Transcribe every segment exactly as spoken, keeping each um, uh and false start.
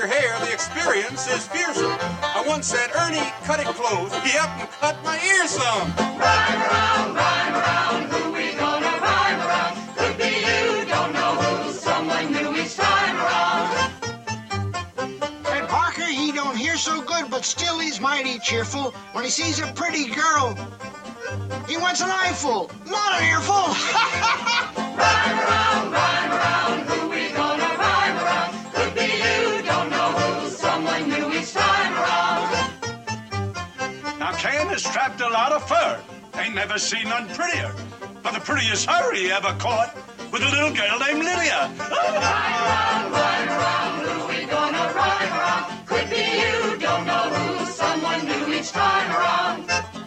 hair, the experience is fearsome. I once said, Ernie, cut it close. He up and cut my ear some. Rhyme around, rhyme around, who we gonna rhyme around? Could be you, don't know who, someone new each time around. And Parker, he don't hear so good, but still he's mighty cheerful. When he sees a pretty girl, he wants an eyeful, not an earful. Rhyme around, rhyme around, who we gonna rhyme around? Could be you, don't know who, someone new each time around. Now Ken has trapped a lot of fur. Ain't never seen none prettier. But the prettiest her he ever caught with a little girl named Lydia. Rhyme around, rhyme around, who we gonna rhyme around? Could be you, don't know who, someone new each time around.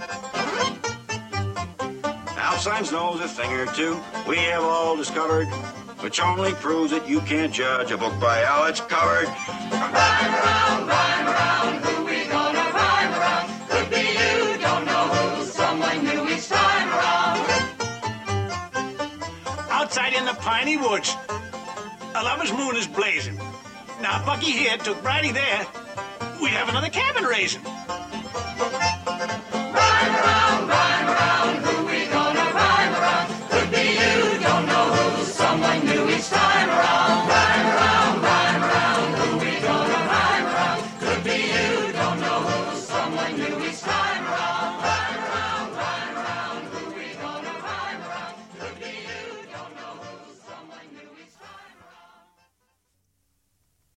Now science knows a thing or two we have all discovered, which only proves that you can't judge a book by how it's covered. Rhyme around, rhyme around, who we gonna rhyme around? Could be you, don't know who, someone new each time around. Outside in the piney woods, a lover's moon is blazing. Now Bucky here took Bridie there. We have another cabin raising.